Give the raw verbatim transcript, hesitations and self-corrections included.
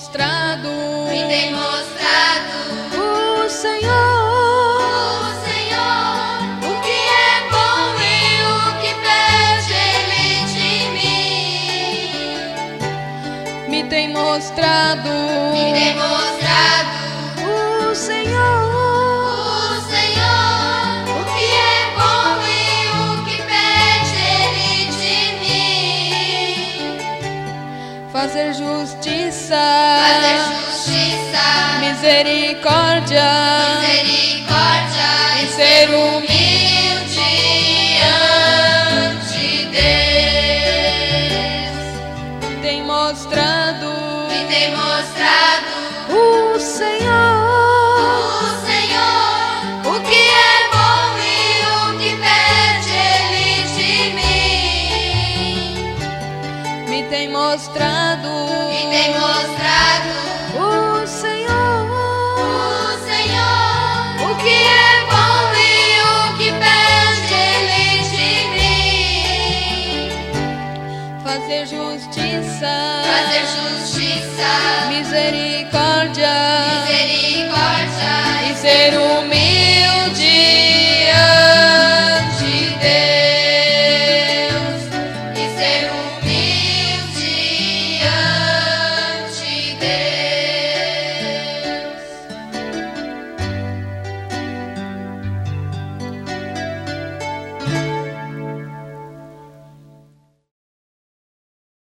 mostrado, me tem mostrado o Senhor, o Senhor, o que é bom e o que pede Ele de mim. me tem mostrado, Me tem mostrado o Senhor, o Senhor, o que é bom e o que pede Ele de mim. fazer justiça, Fazer justiça, misericórdia, misericórdia e ser humilde ante Deus. me tem mostrado, Me tem mostrado o Senhor, o Senhor, o que é bom e o que pede Ele de mim. me tem mostrado, Me tem mostrado o Senhor, o Senhor, o que é bom e o que pede Ele de mim. fazer justiça, Fazer justiça, misericórdia,